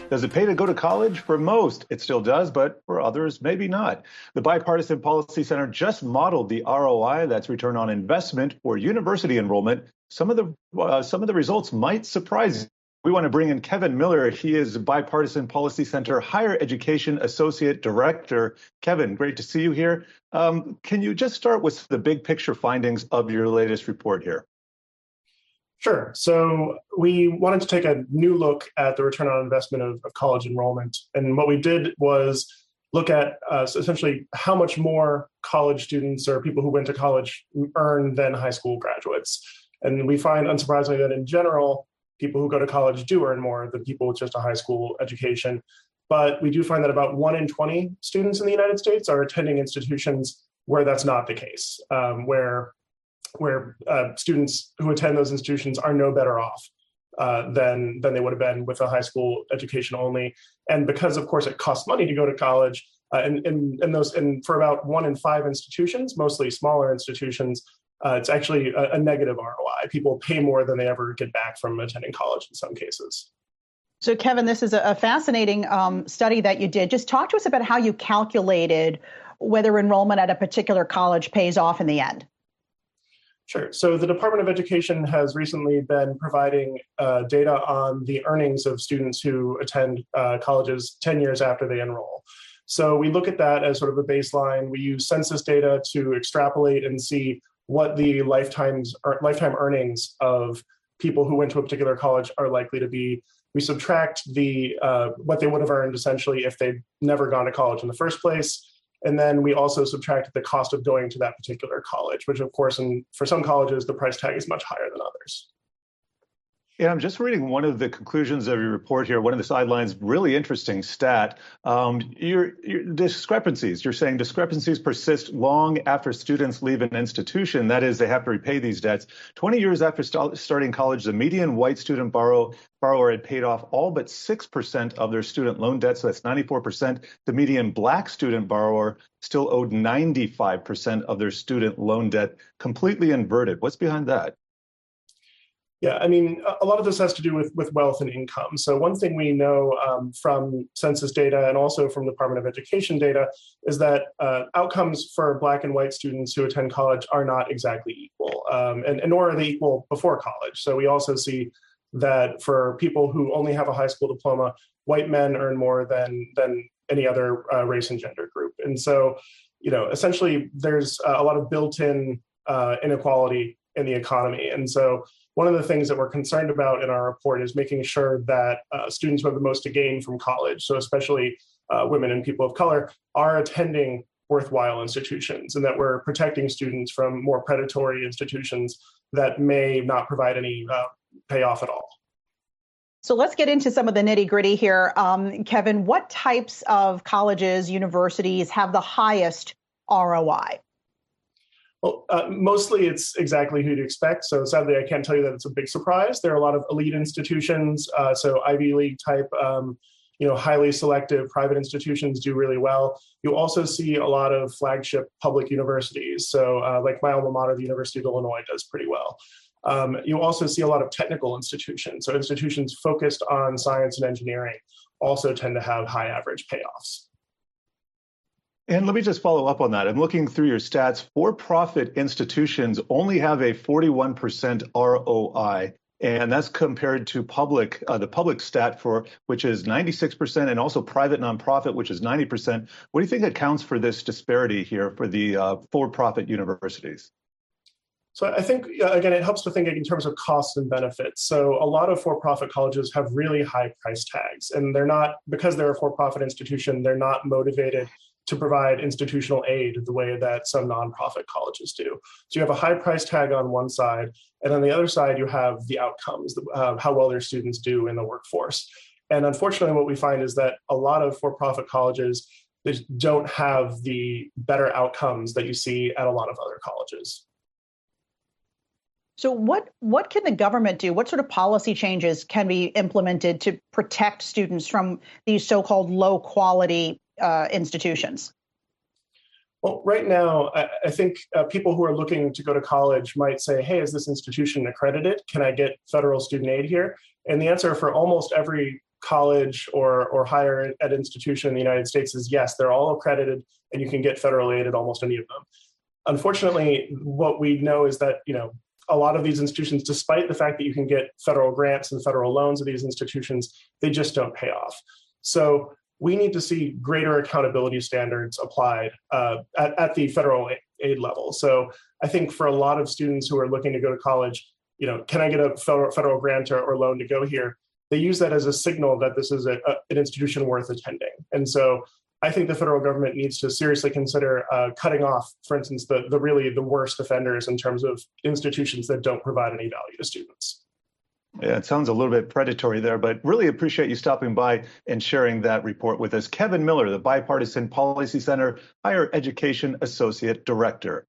Does it pay to go to college? For most, it still does, but for others, maybe not. The Bipartisan Policy Center just modeled the ROI, that's return on investment, for university enrollment. Some of the results might surprise you. We want to bring in Kevin Miller. He is Bipartisan Policy Center Higher Education Associate Director. Kevin, great to see you here. Can you just start with the big picture findings of your latest report here? Sure. So we wanted to take a new look at the return on investment of college enrollment. And what we did was look at essentially how much more college students or people who went to college earn than high school graduates. And we find, unsurprisingly, that in general, people who go to college do earn more than people with just a high school education. But we do find that about 1 in 20 students in the United States are attending institutions where that's not the case, where students who attend those institutions are no better off than they would have been with a high school education only. And because, of course, it costs money to go to college, and for about 1 in 5 institutions, mostly smaller institutions, it's actually a negative ROI. People pay more than they ever get back from attending college in some cases. So, Kevin, this is a fascinating study that you did. Just talk to us about how you calculated whether enrollment at a particular college pays off in the end. Sure. So the Department of Education has recently been providing data on the earnings of students who attend colleges 10 years after they enroll. So we look at that as sort of a baseline. We use census data to extrapolate and see what the lifetime earnings of people who went to a particular college are likely to be. We subtract what they would have earned essentially if they'd never gone to college in the first place. And then we also subtract the cost of going to that particular college, which, of course, for some colleges, the price tag is much higher than others. Yeah, I'm just reading one of the conclusions of your report here, one of the sidelines, really interesting stat. Your discrepancies, you're saying discrepancies persist long after students leave an institution. That is, they have to repay these debts. 20 years after starting college, the median white student borrower had paid off all but 6% of their student loan debt, so that's 94%. The median black student borrower still owed 95% of their student loan debt, completely inverted. What's behind that? Yeah, I mean, a lot of this has to do with wealth and income. So one thing we know from census data and also from the Department of Education data is that outcomes for Black and white students who attend college are not exactly equal, and nor are they equal before college. So we also see that for people who only have a high school diploma, white men earn more than any other race and gender group. And so, essentially, there's a lot of built-in inequality in the economy. And so one of the things that we're concerned about in our report is making sure that students who have the most to gain from college, so especially women and people of color, are attending worthwhile institutions, and that we're protecting students from more predatory institutions that may not provide any payoff at all. So let's get into some of the nitty gritty here. Kevin, what types of colleges, universities have the highest ROI? Well, mostly it's exactly who you'd expect. So sadly, I can't tell you that it's a big surprise. There are a lot of elite institutions, so Ivy League type, highly selective private institutions do really well. You also see a lot of flagship public universities. So like my alma mater, the University of Illinois, does pretty well. You also see a lot of technical institutions. So institutions focused on science and engineering also tend to have high average payoffs. And let me just follow up on that. I'm looking through your stats. For-profit institutions only have a 41% ROI, and that's compared to the public stat which is 96%, and also private nonprofit, which is 90%. What do you think accounts for this disparity here for the for-profit universities? So I think, again, it helps to think in terms of costs and benefits. So a lot of for-profit colleges have really high price tags, and because they're a for-profit institution, they're not motivated to provide institutional aid the way that some nonprofit colleges do. So you have a high price tag on one side, and on the other side, you have the outcomes, how well their students do in the workforce. And unfortunately, what we find is that a lot of for-profit colleges don't have the better outcomes that you see at a lot of other colleges. So what can the government do? What sort of policy changes can be implemented to protect students from these so-called low-quality institutions? Well, right now, I think people who are looking to go to college might say, hey, is this institution accredited? Can I get federal student aid here? And the answer for almost every college or higher ed institution in the United States is yes, they're all accredited and you can get federal aid at almost any of them. Unfortunately, what we know is that, a lot of these institutions, despite the fact that you can get federal grants and federal loans of these institutions, they just don't pay off. So we need to see greater accountability standards applied at the federal aid level. So I think for a lot of students who are looking to go to college, can I get a federal grant or loan to go here? They use that as a signal that this is an institution worth attending. And so I think the federal government needs to seriously consider cutting off, for instance, the worst offenders in terms of institutions that don't provide any value to students. Yeah, it sounds a little bit predatory there, but really appreciate you stopping by and sharing that report with us. Kevin Miller, the Bipartisan Policy Center Higher Education Associate Director.